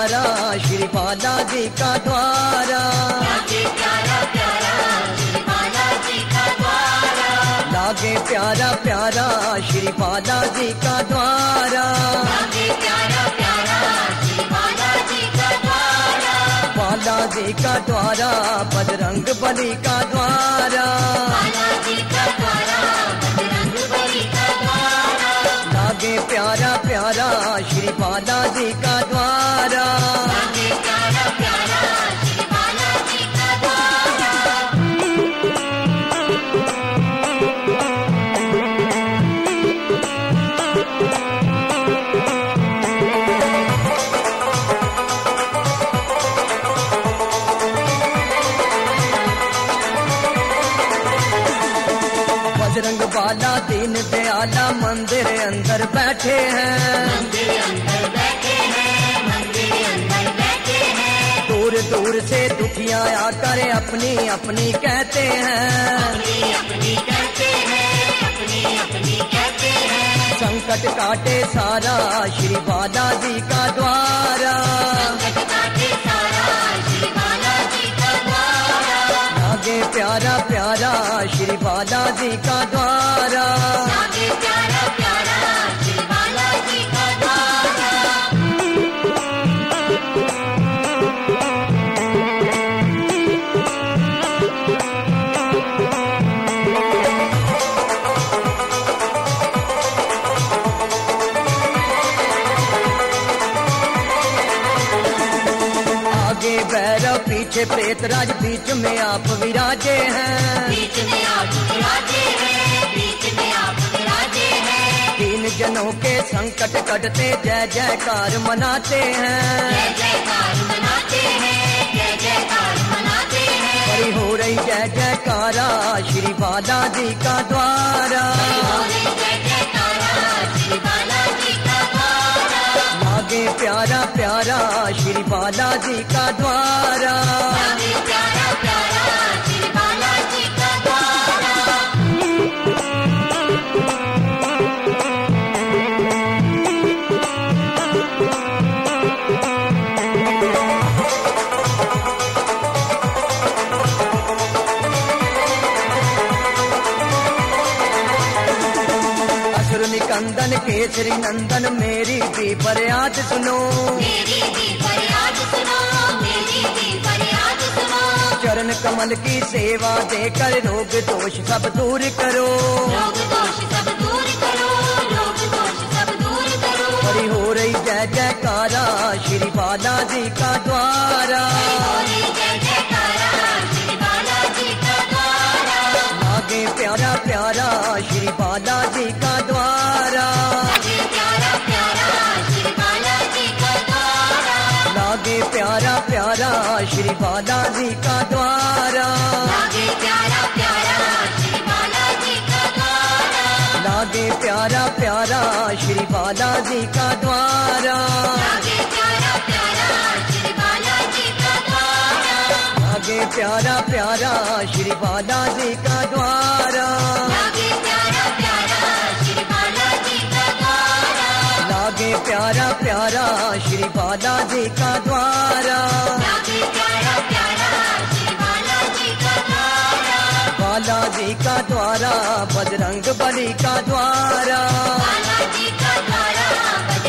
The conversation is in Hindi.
प्यारा श्री बालाजी का द्वारा, लागे प्यारा प्यारा श्री बालाजी का द्वारा, लागे प्यारा प्यारा श्री बालाजी का द्वारा, लागे प्यारा प्यारा श्री बालाजी का द्वारा, बालाजी का द्वारा बजरंग बली का द्वारा, बालाजी का द्वारा बजरंग बली का द्वारा, लागे प्यारा प्यारा श्री बालाजी का द्वारा, लागे प्यारा प्यारा श्री बालाजी का द्वारा। बजरंग बाला दीन दयाला मंदिर अंदर बैठे हैं, मंदिर अंदर बैठे हैं, मंदिर अंदर बैठे हैं, दूर दूर से दुखियां आकर अपनी अपनी कहते हैं, अपनी अपनी कहते हैं, अपनी अपनी कहते हैं, संकट काटे सारा श्री बालाजी का द्वारा, संकट काटे सारा श्री बालाजी का द्वारा, लागे प्यारा प्यारा श्री बालाजी का द्वारा, लागे प्यारा प्यारा श्री बालाजी का द्वारा। आगे भैरव पीछे प्रेतराज बीच में आप विराजे हैं, बीच में आप विराजे हैं, बीच में आप विराजे हैं, तीन जनों के संकट कटते जय जयकार मनाते हैं, जय जयकार मनाते हैं, जय जयकार मनाते हैं, बड़ी हो रही जय जयकारा श्री बालाजी का द्वारा, जय जयकारा श्री बालाजी का द्वारा, लागे प्यारा प्यारा श्री बालाजी का द्वारा, लागे प्यारा प्यारा श्री बालाजी का द्वारा। असुर निकंदन केसरी नंदन मेरी भी फरियाद सुनो, मेरी भी फरियाद सुनो, मेरी भी फरियाद सुनो, चरण कमल की सेवा देकर रोग दोष सब दूर करो, रोग दोष सब दूर करो, रोग दोष सब दूर करो, बड़ी हो रही जय जयकारा श्री बालाजी का द्वारा, बोले जय जयकारा श्री बालाजी का द्वारा, लागे प्यारा प्यारा श्री बालाजी का द्वारा, लागे प्यारा प्यारा श्री बालाजी का द्वारा, लागे प्यारा प्यारा श्री बालाजी का द्वारा, लागे प्यारा प्यारा श्री बालाजी का द्वारा, लागे प्यारा प्यारा श्री बालाजी का द्वारा, लागे प्यारा प्यारा श्री बालाजी का द्वारा, लागे प्यारा प्यारा श्री बालाजी का द्वारा, लागे प्यारा प्यारा श्री बालाजी का द्वारा, लागे प्यारा प्यारा श्री बालाजी का द्वारा, लागे प्यारा प्यारा श्री बालाजी का द्वारा, बालाजी का द्वारा बजरंग बली का द्वारा, बालाजी का द्वारा